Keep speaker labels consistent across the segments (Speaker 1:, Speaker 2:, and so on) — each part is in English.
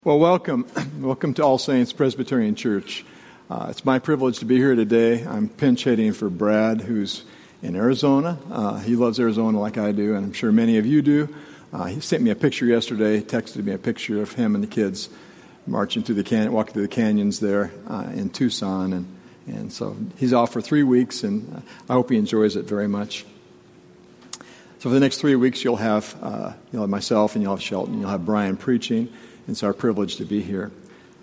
Speaker 1: Well, welcome. Welcome to All Saints Presbyterian Church. It's my privilege to be here today. I'm pinch hitting for Brad, who's in Arizona. He loves Arizona like I do, and I'm sure many of you do. He sent me a picture yesterday, texted me a picture of him and the kids marching through the canyon, walking through the canyons there in Tucson. And so he's off for 3 weeks, and I hope he enjoys it very much. So for the next 3 weeks, you'll have myself, and you'll have Shelton, you'll have Brian preaching. It's our privilege to be here.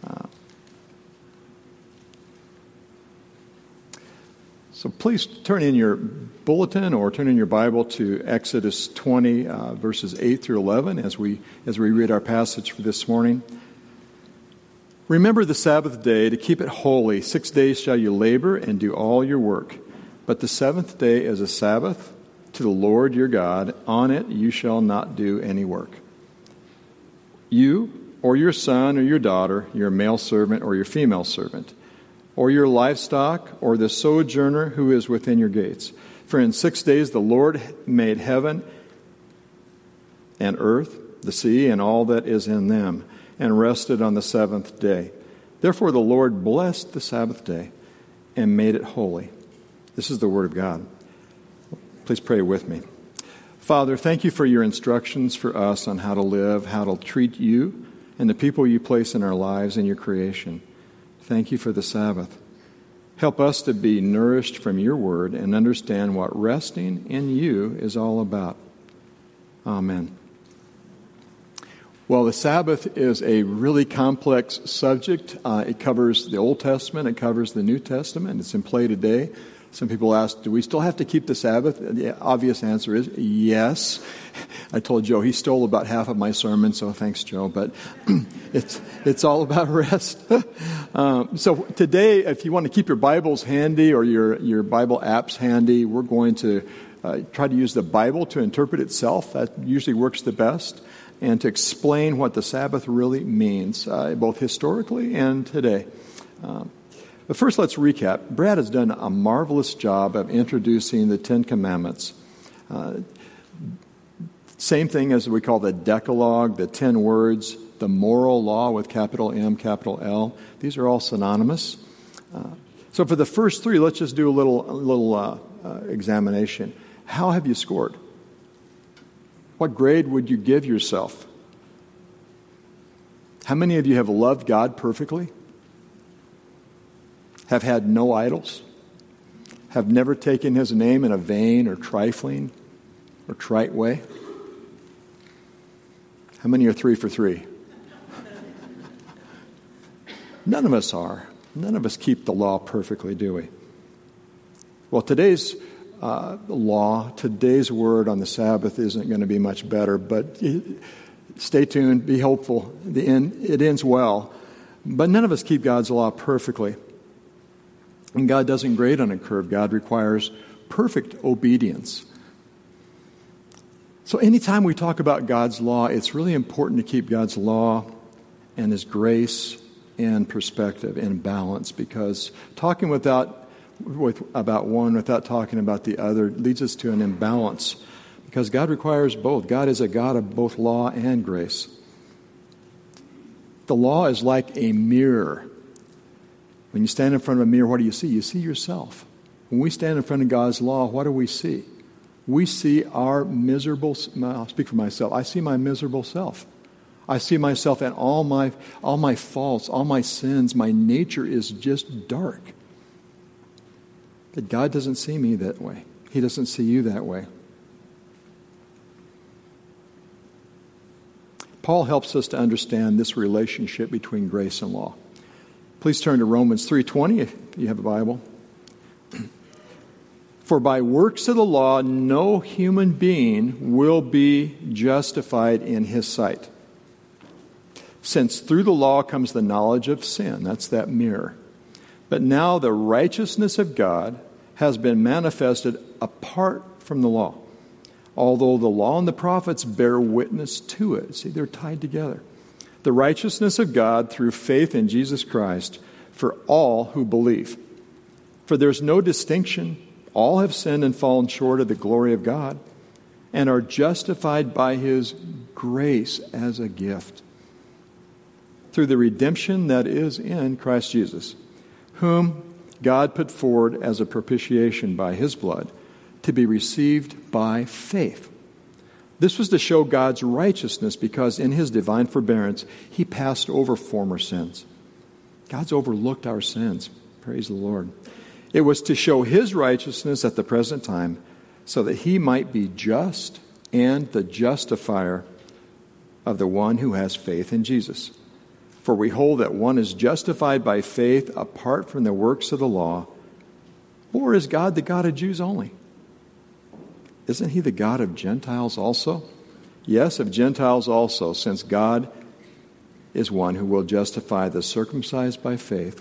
Speaker 1: So please turn in your bulletin or turn in your Bible to Exodus 20, verses 8 through 11 as we read our passage for this morning. Remember the Sabbath day to keep it holy. 6 days shall you labor and do all your work. But the seventh day is a Sabbath to the Lord your God. On it you shall not do any work. You or your son or your daughter, your male servant or your female servant, or your livestock, or the sojourner who is within your gates. For in 6 days the Lord made heaven and earth, the sea, and all that is in them, and rested on the seventh day. Therefore the Lord blessed the Sabbath day and made it holy. This is the word of God. Please pray with me. Father, thank you for your instructions for us on how to live, how to treat you, and the people you place in our lives and your creation. Thank you for the Sabbath. Help us to be nourished from your word and understand what resting in you is all about. Amen. Well, the Sabbath is a really complex subject. It covers the Old Testament. It covers the New Testament. It's in play today. Some people ask, do we still have to keep the Sabbath? The obvious answer is yes. I told Joe he stole about half of my sermon, so thanks, Joe. But it's all about rest. So today, if you want to keep your Bibles handy or your Bible apps handy, we're going to try to use the Bible to interpret itself. That usually works the best. And to explain what the Sabbath really means, both historically and today. But first, let's recap. Brad has done a marvelous job of introducing the Ten Commandments. Same thing as we call the Decalogue, the 10 words, the moral law with capital M, capital L. These are all synonymous. So for the first three, let's just do a little examination. How have you scored? What grade would you give yourself? How many of you have loved God perfectly? Have had no idols? Have never taken his name in a vain or trifling or trite way? How many are 3 for 3? None of us are. None of us keep the law perfectly, do we? Well, today's law, today's word on the Sabbath isn't going to be much better, but stay tuned, be hopeful. It ends well. But none of us keep God's law perfectly. And God doesn't grade on a curve. God requires perfect obedience. So anytime we talk about God's law, it's really important to keep God's law and his grace in perspective, in balance, because talking about one without talking about the other leads us to an imbalance, because God requires both. God is a God of both law and grace. The law is like a mirror. When you stand in front of a mirror, what do you see? You see yourself. When we stand in front of God's law, what do we see? We see our miserable, I'll speak for myself, I see my miserable self. I see myself and all my faults, all my sins. My nature is just dark. But God doesn't see me that way. He doesn't see you that way. Paul helps us to understand this relationship between grace and law. Please turn to Romans 3:20 if you have a Bible. For by works of the law, no human being will be justified in his sight. Since through the law comes the knowledge of sin, that's that mirror. But now the righteousness of God has been manifested apart from the law, although the law and the prophets bear witness to it. See, they're tied together. The righteousness of God through faith in Jesus Christ for all who believe. For there's no distinction. All have sinned and fallen short of the glory of God and are justified by his grace as a gift through the redemption that is in Christ Jesus, whom God put forward as a propitiation by his blood to be received by faith. This was to show God's righteousness because in his divine forbearance, he passed over former sins. God's overlooked our sins. Praise the Lord. It was to show his righteousness at the present time so that he might be just and the justifier of the one who has faith in Jesus. For we hold that one is justified by faith apart from the works of the law. Or is God the God of Jews only? Isn't he the God of Gentiles also? Yes, of Gentiles also, since God is one who will justify the circumcised by faith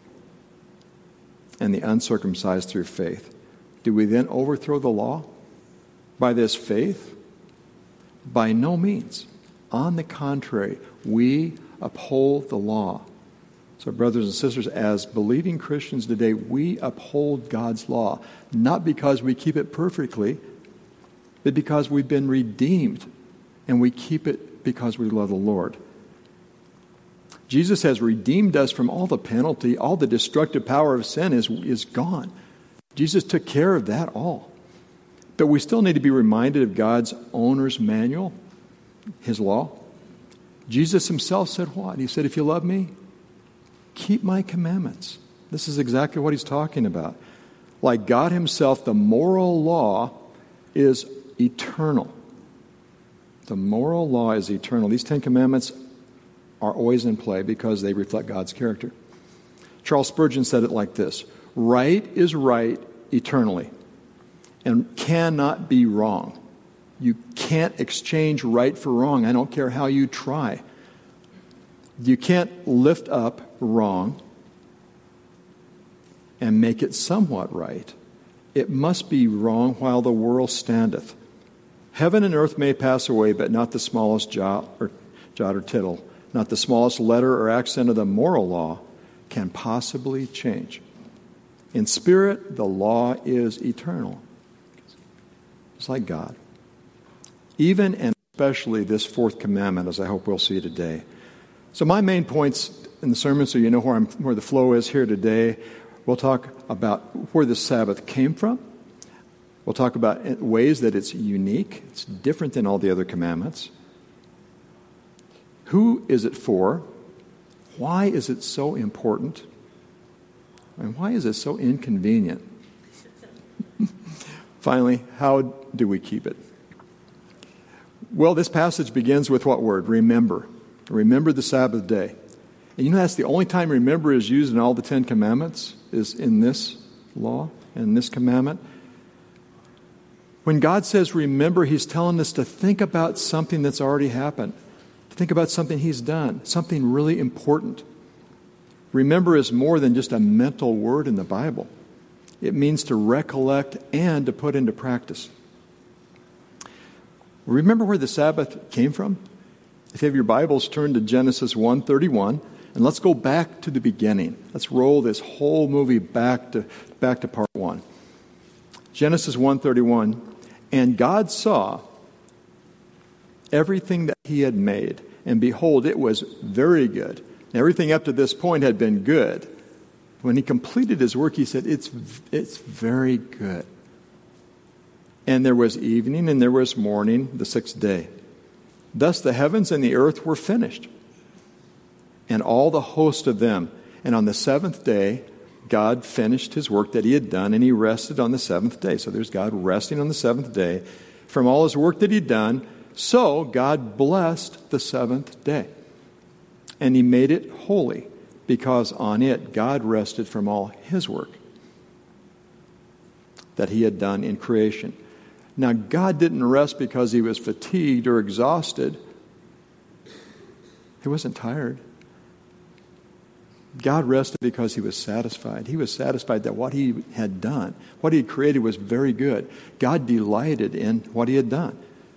Speaker 1: and the uncircumcised through faith. Do we then overthrow the law by this faith? By no means. On the contrary, we uphold the law. So, brothers and sisters, as believing Christians today, we uphold God's law, not because we keep it perfectly, but because we've been redeemed, and we keep it because we love the Lord. Jesus has redeemed us from all the penalty, all the destructive power of sin is gone. Jesus took care of that all. But we still need to be reminded of God's owner's manual, his law. Jesus himself said what? He said, if you love me, keep my commandments. This is exactly what he's talking about. Like God himself, the moral law is eternal. The moral law is eternal. These 10 commandments are always in play because they reflect God's character. Charles Spurgeon said it like this: right is right eternally and cannot be wrong. You can't exchange right for wrong. I don't care how you try. You can't lift up wrong and make it somewhat right. It must be wrong while the world standeth. Heaven and earth may pass away, but not the smallest jot or tittle, not the smallest letter or accent of the moral law can possibly change. In spirit, the law is eternal. It's like God. Even and especially this fourth commandment, as I hope we'll see today. So my main points in the sermon, so you know where the flow is here today, we'll talk about where the Sabbath came from. We'll talk about ways that it's unique. It's different than all the other commandments. Who is it for? Why is it so important? And why is it so inconvenient? Finally, how do we keep it? Well, this passage begins with what word? Remember. Remember the Sabbath day. And you know that's the only time remember is used in all the 10 commandments, is in this law, in this commandment. When God says remember, he's telling us to think about something that's already happened. To think about something he's done, something really important. Remember is more than just a mental word in the Bible. It means to recollect and to put into practice. Remember where the Sabbath came from? If you have your Bibles, turn to Genesis 1:31, and let's go back to the beginning. Let's roll this whole movie back to part 1. Genesis 1:31, and God saw everything that he had made, and behold, it was very good. And everything up to this point had been good. When he completed his work, he said, it's very good. And there was evening and there was morning, the 6th day. Thus the heavens and the earth were finished, and all the host of them. And on the 7th day, God finished his work that he had done, and he rested on the 7th day. So there's God resting on the 7th day from all his work that he'd done. So God blessed the 7th day, and he made it holy, because on it God rested from all his work that he had done in creation. Now, God didn't rest because he was fatigued or exhausted. He wasn't tired. God rested because he was satisfied. He was satisfied that what he had done, what he had created, was very good. God delighted in what he had done.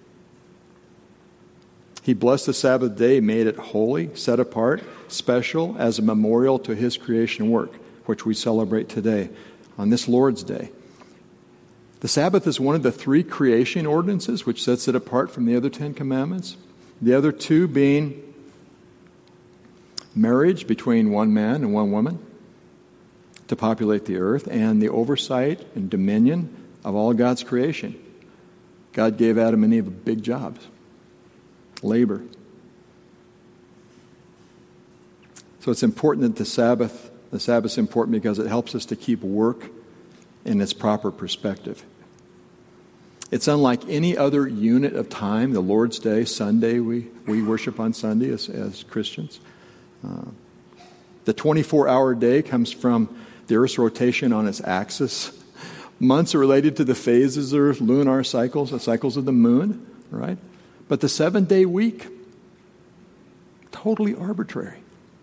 Speaker 1: He blessed the Sabbath day, made it holy, set apart, special, as a memorial to his creation work, which we celebrate today on this Lord's Day. The Sabbath is one of the 3 creation ordinances which sets it apart from the other 10 commandments. The other 2 being marriage between one man and one woman to populate the earth, and the oversight and dominion of all God's creation. God gave Adam and Eve big jobs, labor. So it's important that the Sabbath's important because it helps us to keep work in its proper perspective. It's unlike any other unit of time, the Lord's Day, Sunday, we worship on Sunday as Christians. The 24-hour day comes from the Earth's rotation on its axis. Months are related to the phases or lunar cycles, the cycles of the moon, right? But the 7-day week, totally arbitrary.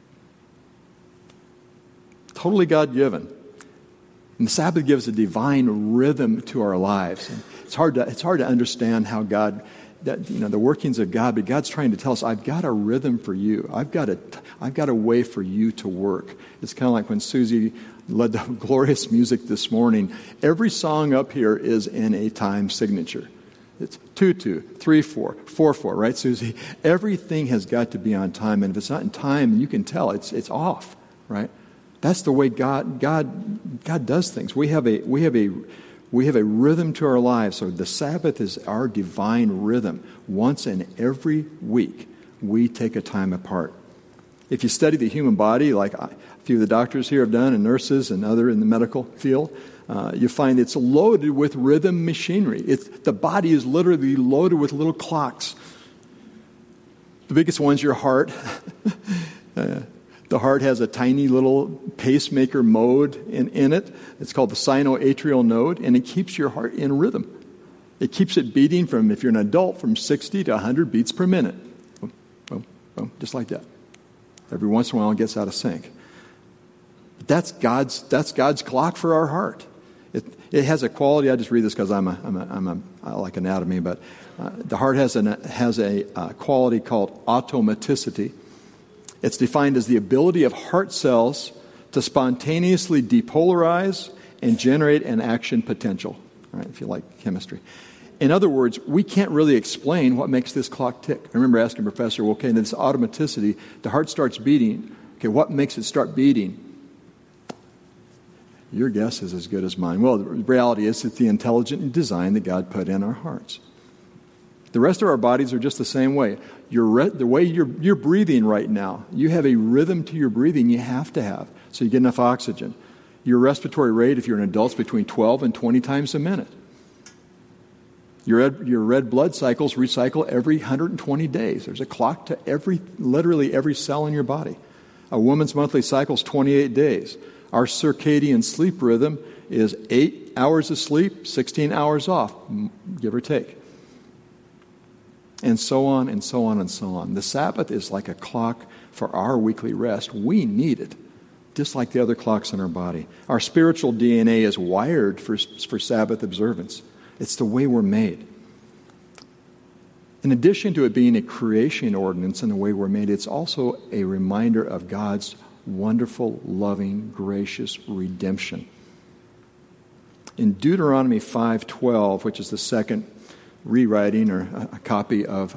Speaker 1: Totally God-given. And the Sabbath gives a divine rhythm to our lives. And it's hard to understand how God, the workings of God, but God's trying to tell us, I've got a rhythm for you. I've got a way for you to work. It's kind of like when Susie led the glorious music this morning. Every song up here is in a time signature. It's 2-2, 3-4, 4-4, right, Susie? Everything has got to be on time, and if it's not in time, you can tell it's off, right? That's the way God does things. We have a rhythm to our lives. So the Sabbath is our divine rhythm. Once in every week, we take a time apart. If you study the human body, like a few of the doctors here have done, and nurses and other in the medical field, you find it's loaded with rhythm machinery. The body is literally loaded with little clocks. The biggest one's your heart. The heart has a tiny little pacemaker mode in it. It's called the sinoatrial node, and it keeps your heart in rhythm. It keeps it beating from, if you're an adult, from 60 to 100 beats per minute. Boom, boom, boom, just like that. Every once in a while it gets out of sync. That's God's clock for our heart. It has a quality. I just read this because I like anatomy, but the heart has a quality called automaticity. It's defined as the ability of heart cells to spontaneously depolarize and generate an action potential, right, if you like chemistry. In other words, we can't really explain what makes this clock tick. I remember asking Professor, okay, this automaticity, the heart starts beating. Okay, what makes it start beating? Your guess is as good as mine. Well, the reality is it's the intelligent design that God put in our hearts. The rest of our bodies are just the same way. The way you're breathing right now, you have a rhythm to your breathing you have to have, so you get enough oxygen. Your respiratory rate, if you're an adult, is between 12 and 20 times a minute. Your red blood cycles recycle every 120 days. There's a clock to literally every cell in your body. A woman's monthly cycle is 28 days. Our circadian sleep rhythm is 8 hours of sleep, 16 hours off, give or take. And so on and so on and so on. The Sabbath is like a clock for our weekly rest. We need it, just like the other clocks in our body. Our spiritual DNA is wired for Sabbath observance. It's the way we're made. In addition to it being a creation ordinance in the way we're made, it's also a reminder of God's wonderful, loving, gracious redemption. In Deuteronomy 5:12, which is the second rewriting or a copy of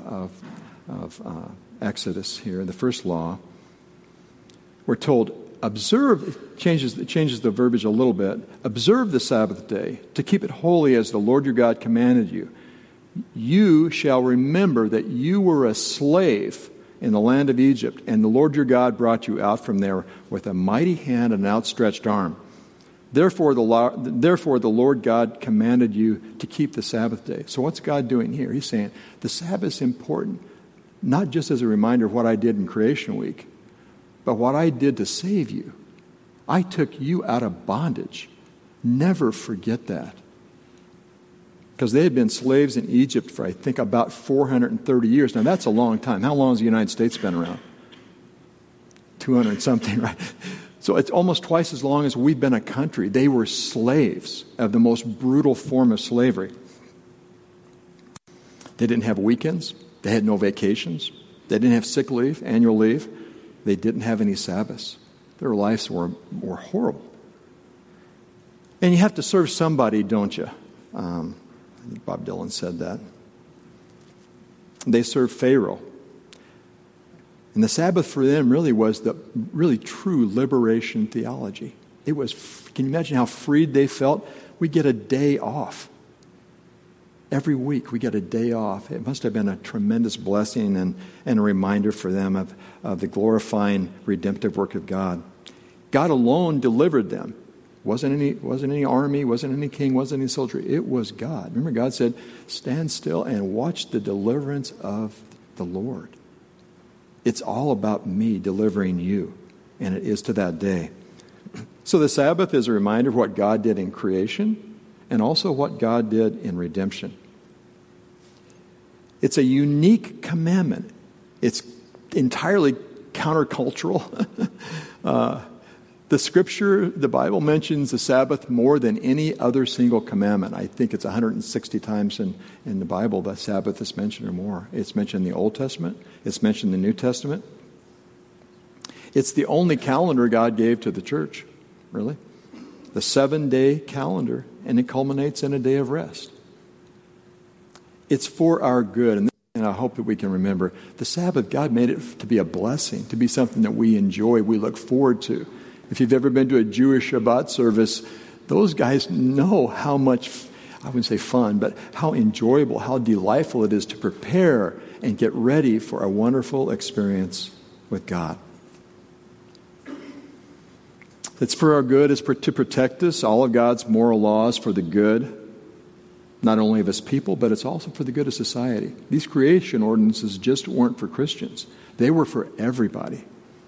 Speaker 1: Exodus here, the first law, we're told, observe, it changes the verbiage a little bit, observe the Sabbath day to keep it holy as the Lord your God commanded you. You shall remember that you were a slave in the land of Egypt, and the Lord your God brought you out from there with a mighty hand and an outstretched arm. Therefore, the Lord God commanded you to keep the Sabbath day. So what's God doing here? He's saying the Sabbath is important, not just as a reminder of what I did in creation week, but what I did to save you. I took you out of bondage. Never forget that. Because they had been slaves in Egypt for, I think, about 430 years. Now, that's a long time. How long has the United States been around? 200 something, right? So it's almost twice as long as we've been a country. They were slaves of the most brutal form of slavery. They didn't have weekends. They had no vacations. They didn't have sick leave, annual leave. They didn't have any Sabbaths. Their lives were horrible. And you have to serve somebody, don't you? I think Bob Dylan said that. They served Pharaoh. And the Sabbath for them really was the really true liberation theology. It was, can you imagine how freed they felt? We get a day off. Every week we get a day off. It must have been a tremendous blessing and a reminder for them of the glorifying redemptive work of God. God alone delivered them. Wasn't any army, wasn't any king, wasn't any soldier. It was God. Remember, God said, stand still and watch the deliverance of the Lord. It's all about me delivering you, and it is to that day. So the Sabbath is a reminder of what God did in creation and also what God did in redemption. It's a unique commandment. It's entirely countercultural. The Scripture, the Bible mentions the Sabbath more than any other single commandment. I think it's 160 times in the Bible that Sabbath is mentioned or more. It's mentioned in the Old Testament. It's mentioned in the New Testament. It's the only calendar God gave to the church, really. The 7-day calendar, and it culminates in a day of rest. It's for our good, and I hope that we can remember the Sabbath, God made it to be a blessing, to be something that we enjoy, we look forward to. If you've ever been to a Jewish Shabbat service, those guys know how much, I wouldn't say fun, but how enjoyable, how delightful it is to prepare and get ready for a wonderful experience with God. It's for our good, it's to protect us, all of God's moral laws for the good, not only of His people, but it's also for the good of society. These creation ordinances just weren't for Christians. They were for everybody.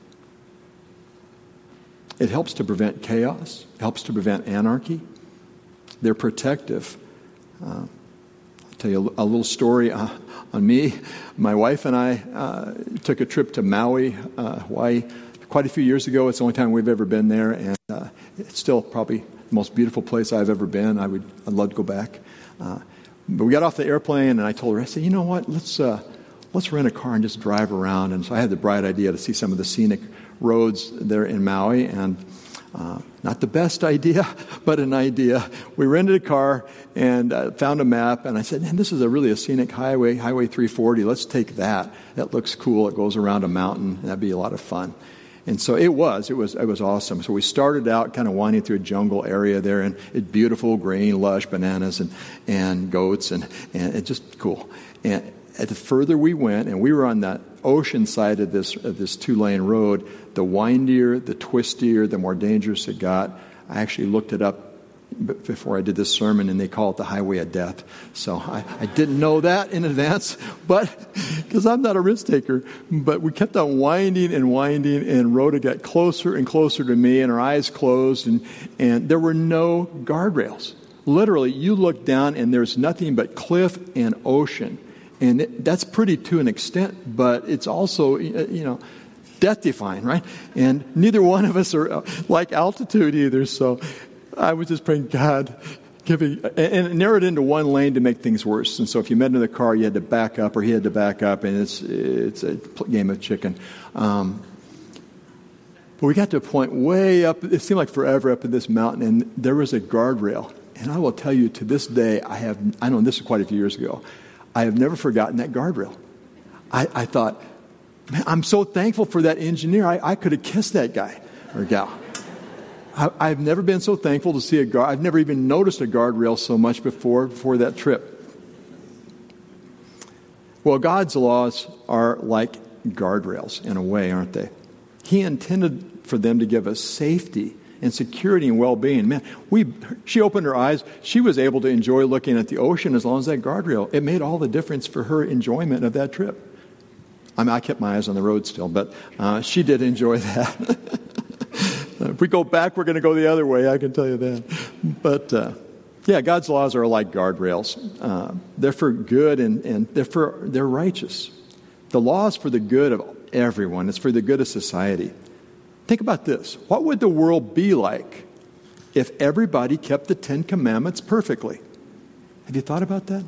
Speaker 1: It helps to prevent chaos, helps to prevent anarchy. They're protective. I'll tell you a little story on me. My wife and I took a trip to Maui, Hawaii, quite a few years ago. It's the only time we've ever been there, and it's still probably the most beautiful place I've ever been. I'd love to go back. But we got off the airplane, and I told her, I said, you know what, let's rent a car and just drive around. And so I had the bright idea to see some of the scenic roads there in Maui, and not the best idea, but an idea. We rented a car and found a map, and I said, man, this is really a scenic highway, Highway 340. Let's take that. That looks cool. It goes around a mountain, and that'd be a lot of fun. And so it was awesome. So we started out kind of winding through a jungle area there, and it's beautiful, green, lush bananas and goats, and it's just cool. And the further we went, and we were on that ocean side of this 2-lane road, the windier, the twistier, the more dangerous it got. I actually looked it up before I did this sermon, and they call it the Highway of Death. So I didn't know that in advance, but because I'm not a risk taker. But we kept on winding, and Rhoda got closer and closer to me, and her eyes closed, and there were no guardrails. Literally, you look down, and there's nothing but cliff and ocean. And that's pretty to an extent, but it's also, death-defying, right? And neither one of us are like altitude either, so I was just praying, God, and it narrowed into one lane to make things worse. And so if you met in the car, you had to back up, or he had to back up, and it's a game of chicken. But we got to a point way up, it seemed like forever up in this mountain, and there was a guardrail. And I will tell you, to this day, I know this was quite a few years ago, I have never forgotten that guardrail. I thought, man, I'm so thankful for that engineer. I could have kissed that guy or gal. I've never been so thankful to see a guard. I've never even noticed a guardrail so much before that trip. Well, God's laws are like guardrails in a way, aren't they? He intended for them to give us safety and security and well-being. Man, she opened her eyes. She was able to enjoy looking at the ocean as long as that guardrail. It made all the difference for her enjoyment of that trip. I mean, I kept my eyes on the road still, but she did enjoy that. If we go back, we're going to go the other way, I can tell you that. But, God's laws are like guardrails. They're for good, and they're righteous. The law is for the good of everyone. It's for the good of society. Think about this. What would the world be like if everybody kept the 10 Commandments perfectly? Have you thought about that?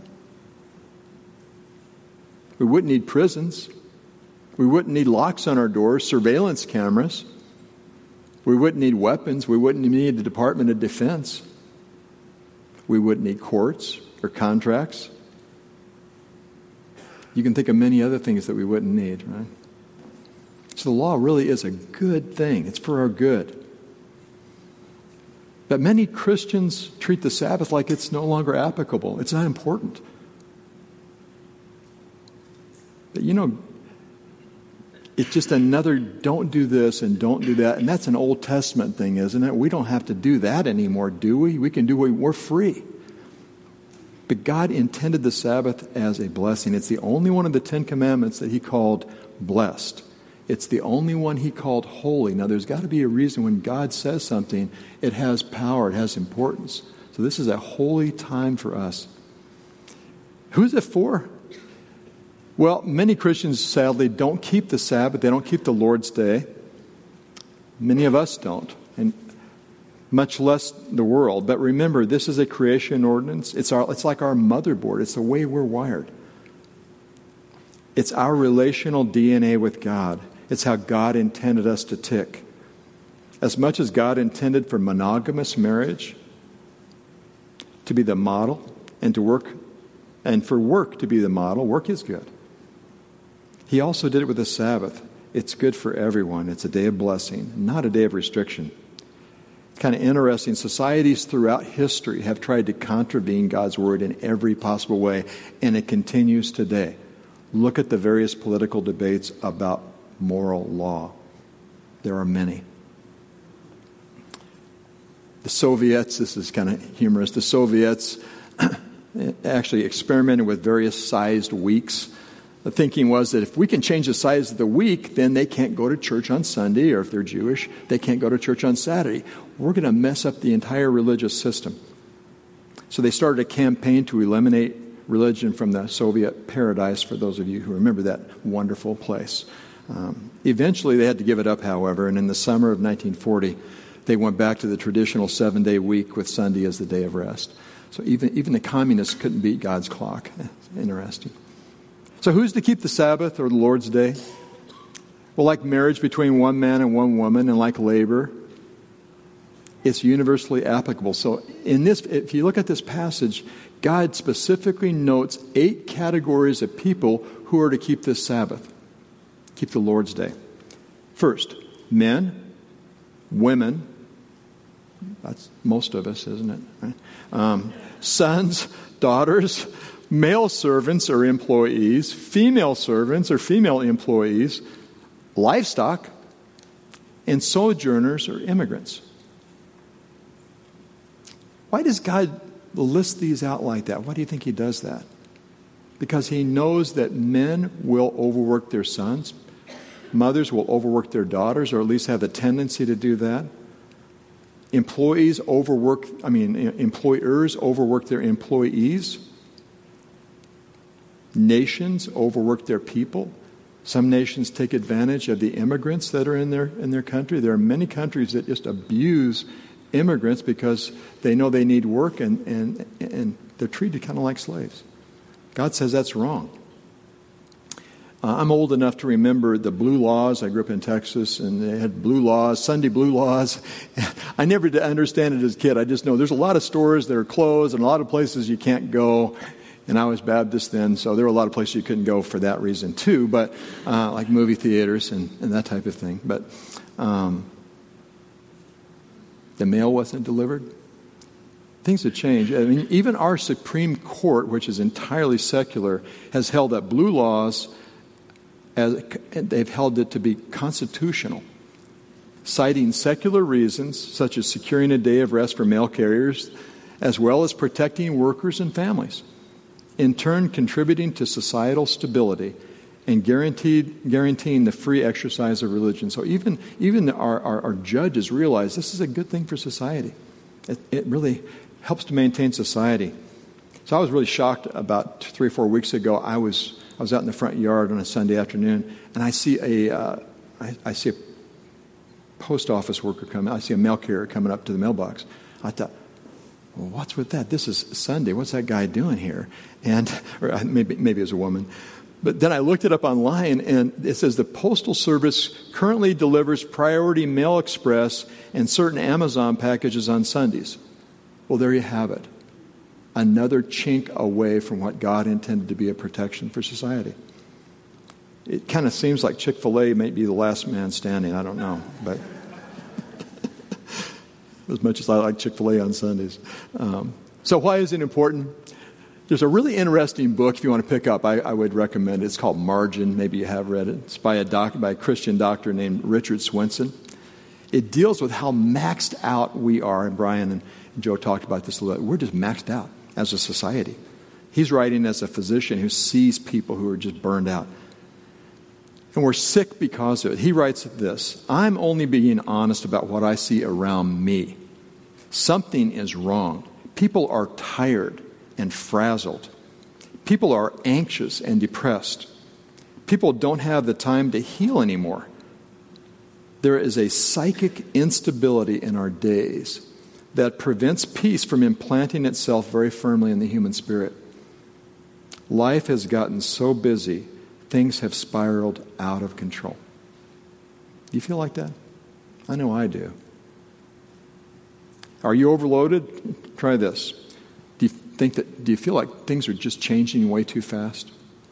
Speaker 1: We wouldn't need prisons. We wouldn't need locks on our doors, surveillance cameras. We wouldn't need weapons. We wouldn't need the Department of Defense. We wouldn't need courts or contracts. You can think of many other things that we wouldn't need, right? So the law really is a good thing. It's for our good. But many Christians treat the Sabbath like it's no longer applicable. It's not important. But it's just another don't do this and don't do that. And that's an Old Testament thing, isn't it? We don't have to do that anymore, do we? We can do what we're free. But God intended the Sabbath as a blessing. It's the only one of the 10 Commandments that He called blessed. It's the only one He called holy. Now, there's got to be a reason when God says something, it has power, it has importance. So this is a holy time for us. Who's it for? Well, many Christians, sadly, don't keep the Sabbath. They don't keep the Lord's Day. Many of us don't, and much less the world. But remember, this is a creation ordinance. It's like our motherboard. It's the way we're wired. It's our relational DNA with God. It's how God intended us to tick. As much as God intended for monogamous marriage to be the model and for work to be the model, work is good. He also did it with the Sabbath. It's good for everyone. It's a day of blessing, not a day of restriction. It's kind of interesting. Societies throughout history have tried to contravene God's word in every possible way, and it continues today. Look at the various political debates about moral law. There are many. The Soviets, this is kind of humorous, the Soviets actually experimented with various sized weeks. The thinking was that if we can change the size of the week, then they can't go to church on Sunday, or if they're Jewish, they can't go to church on Saturday. We're going to mess up the entire religious system. So they started a campaign to eliminate religion from the Soviet paradise, for those of you who remember that wonderful place. Eventually they had to give it up, however, and in the summer of 1940, they went back to the traditional 7-day week with Sunday as the day of rest. So even the communists couldn't beat God's clock. Interesting. So who's to keep the Sabbath or the Lord's Day? Well, like marriage between one man and one woman, and like labor, it's universally applicable. So if you look at this passage, God specifically notes 8 categories of people who are to keep this Sabbath, keep the Lord's Day. First, men, women, that's most of us, isn't it? Right? Sons, daughters, male servants or employees, female servants or female employees, livestock, and sojourners or immigrants. Why does God list these out like that? Why do you think He does that? Because He knows that men will overwork their sons. Mothers will overwork their daughters, or at least have the tendency to do that. Employers overwork their employees. Nations overwork their people. Some nations take advantage of the immigrants that are in their country. There are many countries that just abuse immigrants because they know they need work and they're treated kind of like slaves. God says that's wrong. I'm old enough to remember the blue laws. I grew up in Texas, and they had blue laws, Sunday blue laws. I never did understand it as a kid. I just know there's a lot of stores that are closed and a lot of places you can't go. And I was Baptist then, so there were a lot of places you couldn't go for that reason too, but like movie theaters and that type of thing. But the mail wasn't delivered. Things have changed. I mean, even our Supreme Court, which is entirely secular, has held that blue laws, they've held it to be constitutional, citing secular reasons such as securing a day of rest for mail carriers, as well as protecting workers and families, in turn contributing to societal stability and guaranteeing the free exercise of religion. So even our judges realize this is a good thing for society. It really helps to maintain society. So I was really shocked about 3 or 4 weeks ago. I was out in the front yard on a Sunday afternoon, and I see a post office worker coming. I see a mail carrier coming up to the mailbox. I thought, well, what's with that? This is Sunday. What's that guy doing here? Or maybe it was a woman. But then I looked it up online, and it says the Postal Service currently delivers Priority Mail Express and certain Amazon packages on Sundays. Well, there you have it. Another chink away from what God intended to be a protection for society. It kind of seems like Chick-fil-A may be the last man standing. I don't know, but as much as I like Chick-fil-A on Sundays. So why is it important? There's a really interesting book, if you want to pick up, I would recommend it. It's called Margin. Maybe you have read it. It's by a Christian doctor named Richard Swenson. It deals with how maxed out we are, and Brian and Joe talked about this a little bit. We're just maxed out as a society. He's writing as a physician who sees people who are just burned out. And we're sick because of it. He writes this: I'm only being honest about what I see around me. Something is wrong. People are tired and frazzled. People are anxious and depressed. People don't have the time to heal anymore. There is a psychic instability in our days that prevents peace from implanting itself very firmly in the human spirit. Life has gotten so busy, things have spiraled out of control. Do you feel like that? I know I do. Are you overloaded? Try this. Do you feel like things are just changing way too fast?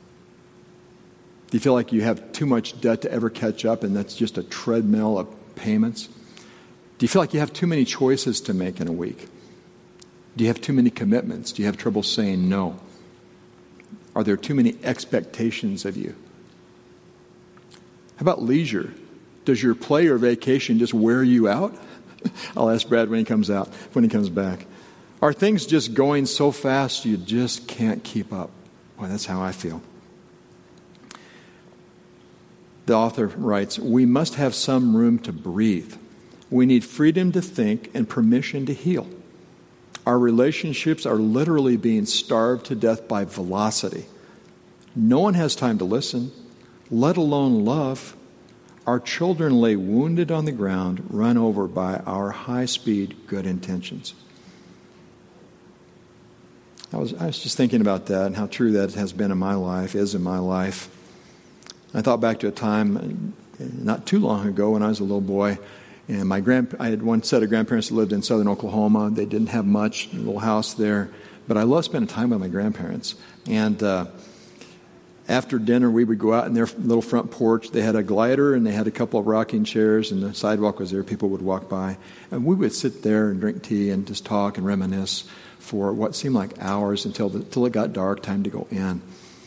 Speaker 1: Do you feel like you have too much debt to ever catch up and that's just a treadmill of payments? Do you feel like you have too many choices to make in a week? Do you have too many commitments? Do you have trouble saying no? Are there too many expectations of you? How about leisure? Does your play or vacation just wear you out? I'll ask Brad when he comes back. Are things just going so fast you just can't keep up? Well, that's how I feel. The author writes, we must have some room to breathe. We need freedom to think and permission to heal. Our relationships are literally being starved to death by velocity. No one has time to listen, let alone love. Our children lay wounded on the ground, run over by our high-speed good intentions. I was just thinking about that and how true that has been in my life, is in my life. I thought back to a time not too long ago when I was a little boy, and I had one set of grandparents that lived in southern Oklahoma. They didn't have much, a little house there, but I loved spending time with my grandparents. And after dinner, we would go out in their little front porch. They had a glider and they had a couple of rocking chairs, and the sidewalk was there. People would walk by, and we would sit there and drink tea and just talk and reminisce for what seemed like hours until it got dark, time to go in.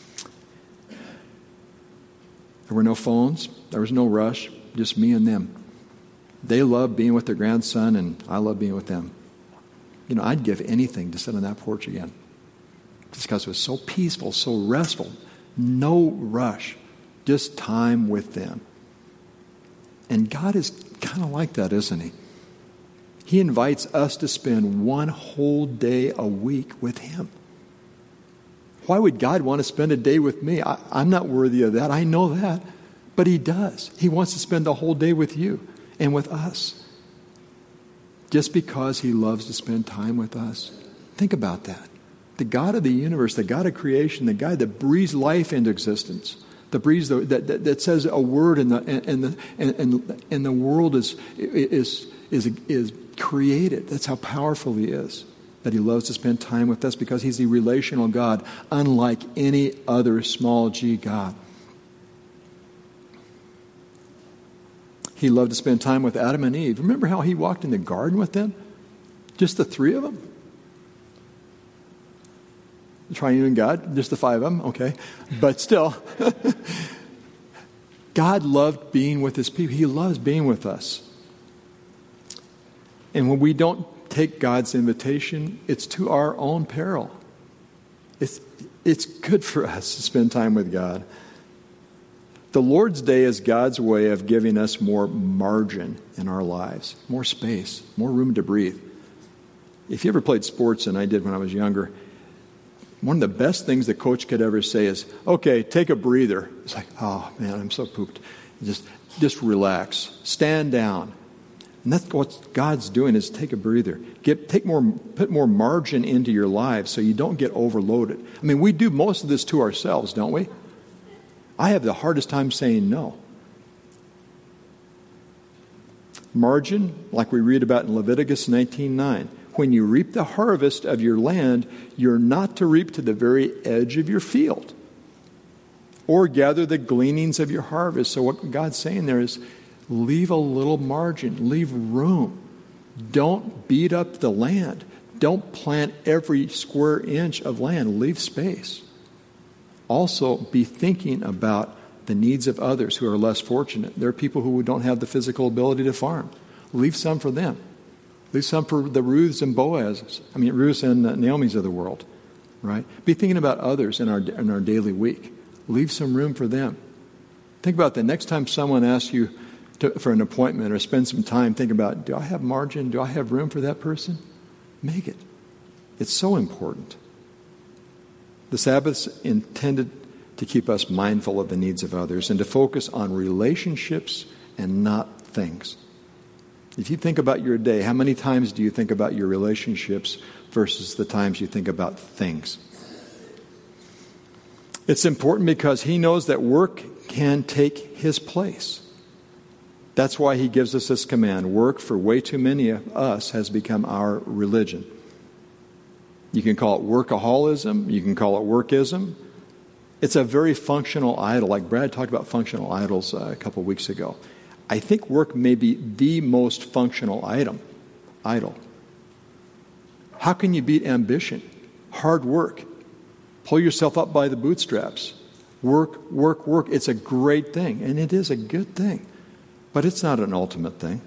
Speaker 1: There were no phones. There was no rush, just me and them. They loved being with their grandson, and I loved being with them. You know, I'd give anything to sit on that porch again, just because it was so peaceful, so restful. No rush, just time with them. And God is kind of like that, isn't He? He invites us to spend one whole day a week with Him. Why would God want to spend a day with me? I'm not worthy of that. I know that. But He does. He wants to spend the whole day with you and with us. Just because He loves to spend time with us. Think about that. The God of the universe, the God of creation, the God that breathes life into existence, that says a word and the world is created. That's how powerful He is. That He loves to spend time with us because He's a relational God, unlike any other small g God. He loved to spend time with Adam and Eve. Remember how He walked in the garden with them? Just the three of them? The triune God, just the five of them, okay. But still, God loved being with His people. He loves being with us. And when we don't take God's invitation, it's to our own peril. It's good for us to spend time with God. The Lord's Day is God's way of giving us more margin in our lives, more space, more room to breathe. If you ever played sports, and I did when I was younger, one of the best things the coach could ever say is, okay, take a breather. It's like, oh man, I'm so pooped. Just relax. Stand down. And that's what God's doing, is take a breather. Put more margin into your lives so you don't get overloaded. I mean, we do most of this to ourselves, don't we? I have the hardest time saying no. Margin, like we read about in Leviticus 19:9. When you reap the harvest of your land, you're not to reap to the very edge of your field. or gather the gleanings of your harvest. So what God's saying there is, leave a little margin, leave room. Don't beat up the land. Don't plant every square inch of land. Leave space. Also, be thinking about the needs of others who are less fortunate. There are people who don't have the physical ability to farm. Leave some for them. Leave some for the Ruths and Ruths and Naomi's of the world, right? Be thinking about others in our daily week. Leave some room for them. Think about the next time someone asks you for an appointment or spend some time, think about, do I have margin? Do I have room for that person? Make it. It's so important. The Sabbath's intended to keep us mindful of the needs of others and to focus on relationships and not things. If you think about your day, how many times do you think about your relationships versus the times you think about things? It's important because he knows that work can take his place. That's why he gives us this command. Work, for way too many of us, has become our religion. You can call it workaholism. You can call it workism. It's a very functional idol. Like Brad talked about functional idols a couple weeks ago. I think work may be the most functional idol. How can you beat ambition? Hard work. Pull yourself up by the bootstraps. Work, work, work. It's a great thing, and it is a good thing. But it's not an ultimate thing.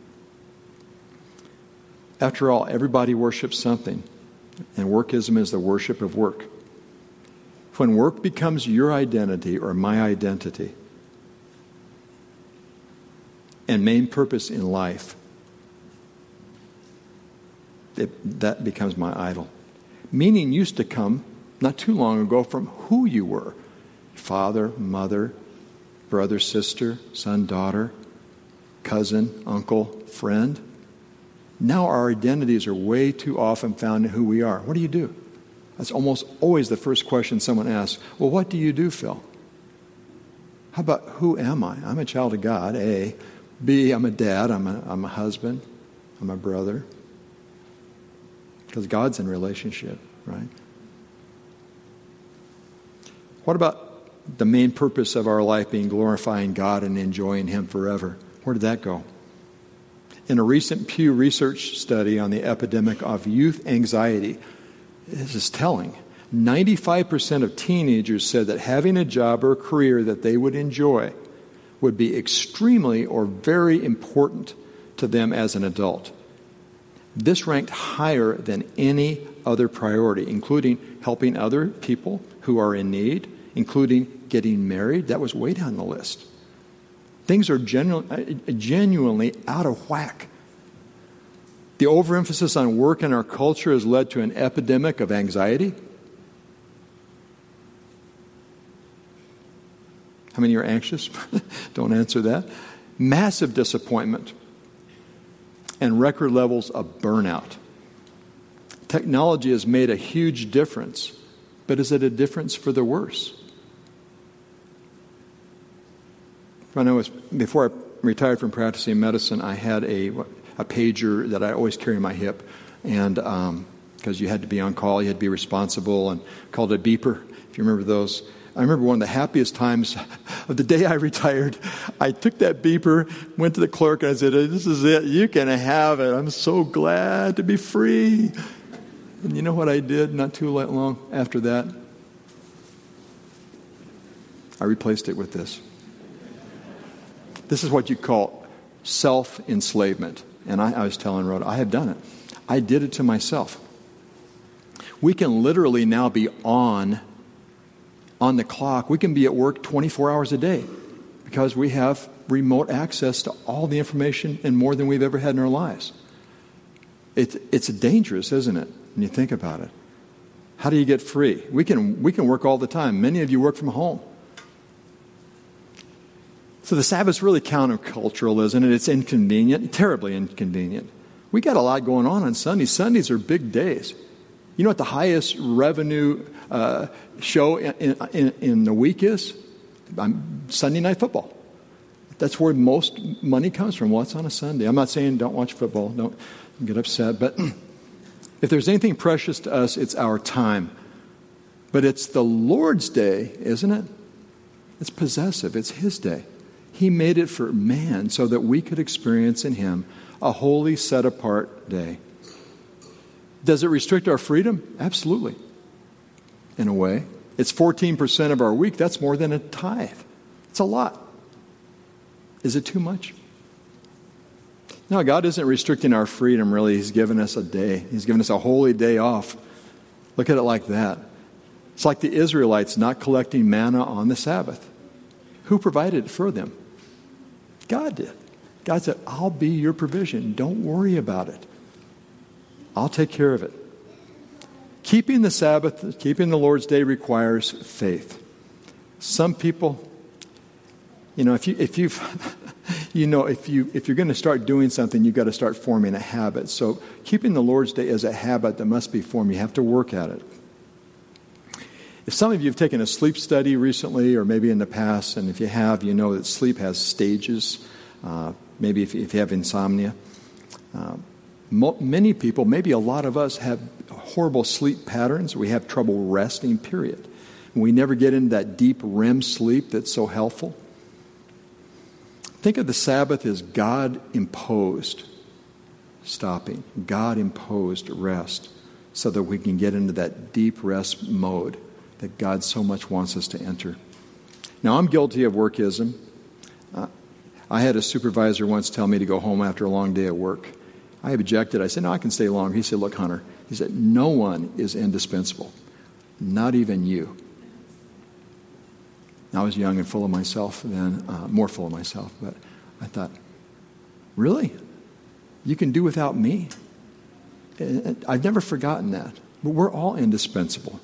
Speaker 1: After all, everybody worships something, and workism is the worship of work. When work becomes your identity or my identity and main purpose in life, that becomes my idol. Meaning used to come not too long ago from who you were. Father, mother, brother, sister, son, daughter, cousin, uncle, friend. Now our identities are way too often found in who we are. What do you do? That's almost always the first question someone asks. Well, what do you do, Phil? How about who am I? I'm a child of God, A. B, I'm a dad, I'm a husband, I'm a brother. Because God's in relationship, right? What about the main purpose of our life being glorifying God and enjoying Him forever? Where did that go? In a recent Pew Research study on the epidemic of youth anxiety, this is telling. 95% of teenagers said that having a job or a career that they would enjoy would be extremely or very important to them as an adult. This ranked higher than any other priority, including helping other people who are in need, including getting married. That was way down the list. Things are genuinely out of whack. The overemphasis on work in our culture has led to an epidemic of anxiety. How many are anxious? Don't answer that. Massive disappointment and record levels of burnout. Technology has made a huge difference, but is it a difference for the worse? Before I retired from practicing medicine, I had a pager that I always carry in my hip, and because you had to be on call, you had to be responsible, and called a beeper, if you remember those. I remember one of the happiest times of the day I retired. I took that beeper, went to the clerk, and I said, "This is it. You can have it. I'm so glad to be free." And you know what I did not too long after that? I replaced it with this. This is what you call self-enslavement. And I was telling Rhoda, I have done it. I did it to myself. We can literally now be on the clock. We can be at work 24 hours a day because we have remote access to all the information and more than we've ever had in our lives. It's dangerous, isn't it, when you think about it? How do you get free? We can work all the time. Many of you work from home. So the Sabbath's really countercultural, isn't it? It's inconvenient, terribly inconvenient. We got a lot going on Sundays. Sundays are big days. You know what the highest revenue show in the week is? Sunday Night Football. That's where most money comes from. Well, it's on a Sunday. I'm not saying don't watch football. Don't get upset. But if there's anything precious to us, it's our time. But it's the Lord's day, isn't it? It's possessive. It's his day. He made it for man so that we could experience in him a holy, set-apart day. Does it restrict our freedom? Absolutely. In a way. It's 14% of our week. That's more than a tithe. It's a lot. Is it too much? No, God isn't restricting our freedom, really. He's given us a day. He's given us a holy day off. Look at it like that. It's like the Israelites not collecting manna on the Sabbath. Who provided it for them? God did. God said, I'll be your provision. Don't worry about it. I'll take care of it. Keeping the Sabbath, keeping the Lord's Day requires faith. Some people, if you're going to start doing something, you've got to start forming a habit. So keeping the Lord's Day is a habit that must be formed. You have to work at it. If some of you have taken a sleep study recently or maybe in the past, and if you have, you know that sleep has stages. Maybe if you have insomnia. Many people, maybe a lot of us, have horrible sleep patterns. We have trouble resting, period. We never get into that deep REM sleep that's so helpful. Think of the Sabbath as God-imposed stopping, God-imposed rest, so that we can get into that deep rest mode that God so much wants us to enter. Now, I'm guilty of workism. I had a supervisor once tell me to go home after a long day at work. I objected. I said, no, I can stay longer. He said, look, Hunter, he said, no one is indispensable, not even you. I was young and full of myself then, more full of myself, but I thought, really? You can do without me? And I've never forgotten that. But we're all indispensable.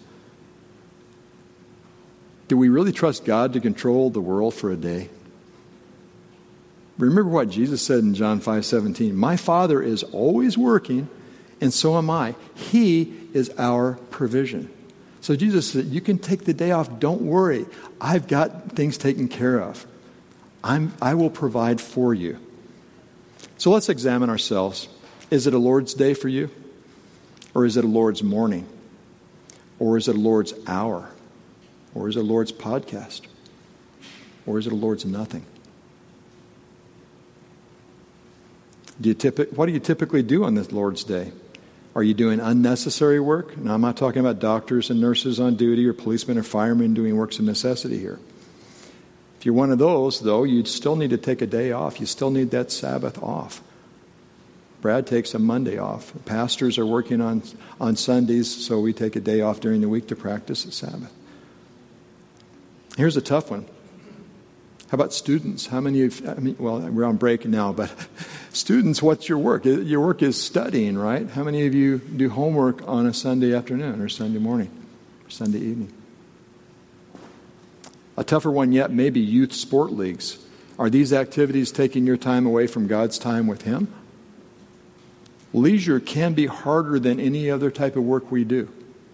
Speaker 1: Do we really trust God to control the world for a day? Remember what Jesus said in John 5:17. My Father is always working, and so am I. He is our provision. So Jesus said, you can take the day off. Don't worry. I've got things taken care of. I will provide for you. So let's examine ourselves. Is it a Lord's day for you? Or is it a Lord's morning? Or is it a Lord's hour? Or is it a Lord's podcast? Or is it a Lord's nothing? What do you typically do on this Lord's Day? Are you doing unnecessary work? Now, I'm not talking about doctors and nurses on duty or policemen or firemen doing works of necessity here. If you're one of those, though, you'd still need to take a day off. You still need that Sabbath off. Brad takes a Monday off. Pastors are working on Sundays, so we take a day off during the week to practice the Sabbath. Here's a tough one. How about students? How many of we're on break now, but students, what's your work? Your work is studying, right? How many of you do homework on a Sunday afternoon or Sunday morning or Sunday evening? A tougher one yet, maybe youth sport leagues. Are these activities taking your time away from God's time with Him? Leisure can be harder than any other type of work we do.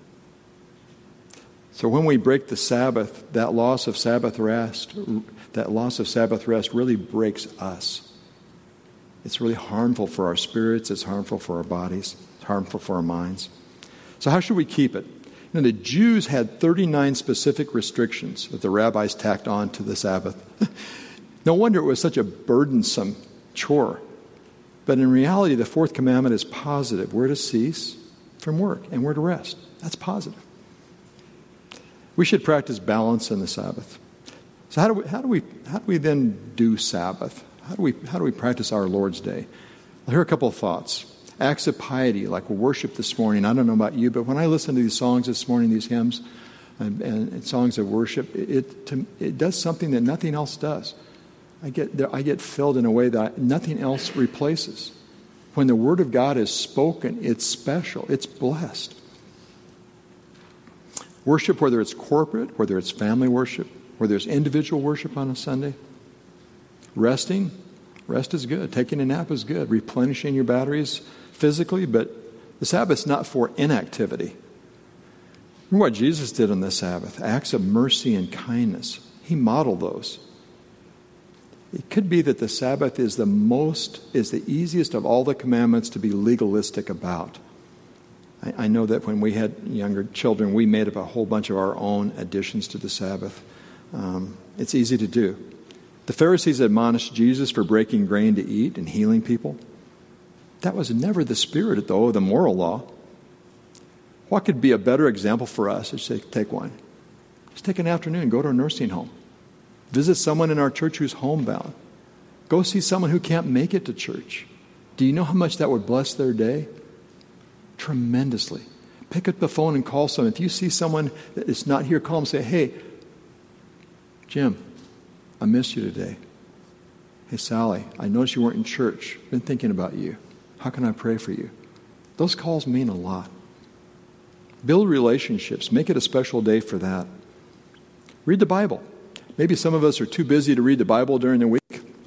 Speaker 1: So when we break the Sabbath, that loss of Sabbath rest really breaks us. It's really harmful for our spirits. It's harmful for our bodies. It's harmful for our minds. So how should we keep it? The Jews had 39 specific restrictions that the rabbis tacked on to the Sabbath. No wonder it was such a burdensome chore. But in reality, the fourth commandment is positive. We're to cease from work and we're to rest. That's positive. We should practice balance in the Sabbath. So how do we then do Sabbath? How do we practice our Lord's Day? Well, here are a couple of thoughts. Acts of piety, like worship this morning. I don't know about you, but when I listen to these songs this morning, these hymns and songs of worship, it does something that nothing else does. I get filled in a way that nothing else replaces. When the Word of God is spoken, it's special. It's blessed. Worship, whether it's corporate, whether it's family worship, whether it's individual worship on a Sunday. Rest is good. Taking a nap is good. Replenishing your batteries physically, but the Sabbath's not for inactivity. Remember what Jesus did on the Sabbath. Acts of mercy and kindness. He modeled those. It could be that the Sabbath is the easiest of all the commandments to be legalistic about. I know that when we had younger children, we made up a whole bunch of our own additions to the Sabbath. It's easy to do. The Pharisees admonished Jesus for breaking grain to eat and healing people. That was never the spirit, though, of the moral law. What could be a better example for us? Let's take one. Just take an afternoon and go to a nursing home. Visit someone in our church who's homebound. Go see someone who can't make it to church. Do you know how much that would bless their day? Tremendously. Pick up the phone and call someone. If you see someone that is not here, call them and say, hey, Jim, I miss you today. Hey, Sally, I noticed you weren't in church. Been thinking about you. How can I pray for you? Those calls mean a lot. Build relationships. Make it a special day for that. Read the Bible. Maybe some of us are too busy to read the Bible during the week.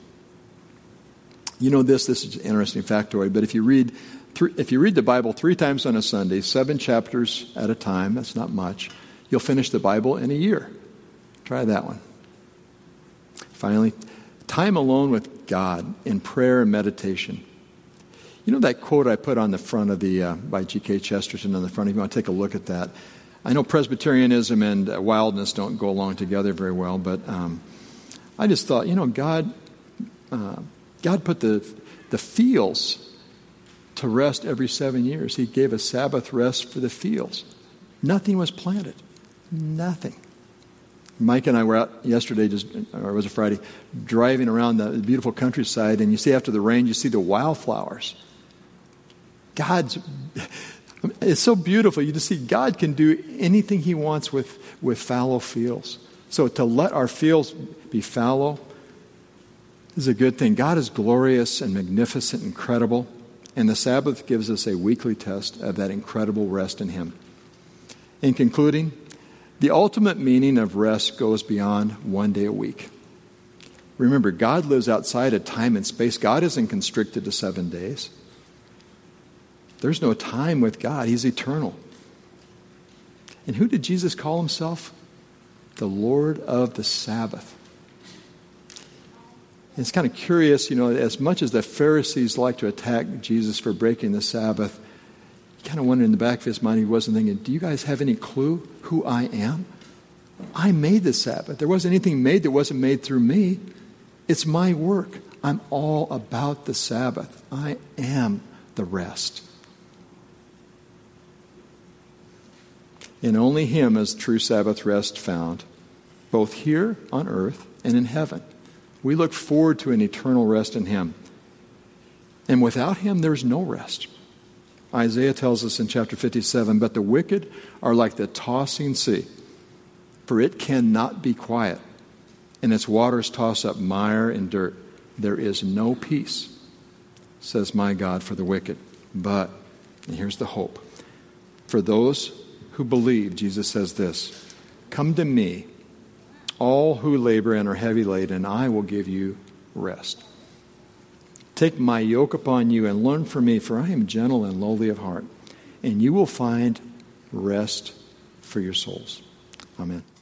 Speaker 1: You know this is an interesting factoid, but if you read the Bible 3 times on a Sunday, 7 chapters at a time, that's not much, you'll finish the Bible in a year. Try that one. Finally, time alone with God in prayer and meditation. You know that quote I put on the front of the, by G.K. Chesterton on the front, if you want to take a look at that. I know Presbyterianism and wildness don't go along together very well, but I just thought, God put the fields to rest every 7 years. He gave a Sabbath rest for the fields. Nothing was planted. Nothing. Mike and I were out yesterday, or it was a Friday, driving around the beautiful countryside, and you see after the rain, you see the wildflowers. It's so beautiful. You just see God can do anything He wants with fallow fields. So to let our fields be fallow is a good thing. God is glorious and magnificent, incredible, and the Sabbath gives us a weekly test of that incredible rest in Him. In concluding, the ultimate meaning of rest goes beyond one day a week. Remember, God lives outside of time and space. God isn't constricted to 7 days. There's no time with God. He's eternal. And who did Jesus call Himself? The Lord of the Sabbath. And it's kind of curious, as much as the Pharisees like to attack Jesus for breaking the Sabbath, you kind of wonder in the back of his mind, he wasn't thinking, do you guys have any clue who I am? I made the Sabbath. There wasn't anything made that wasn't made through me. It's my work. I'm all about the Sabbath. I am the rest. In only Him is true Sabbath rest found, both here on earth and in heaven. We look forward to an eternal rest in Him. And without Him, there's no rest. Isaiah tells us in chapter 57, but the wicked are like the tossing sea, for it cannot be quiet, and its waters toss up mire and dirt. There is no peace, says my God, for the wicked. But, and here's the hope, for those who believe, Jesus says this, come to me, all who labor and are heavy laden, and I will give you rest. Take my yoke upon you and learn from me, for I am gentle and lowly of heart, and you will find rest for your souls. Amen.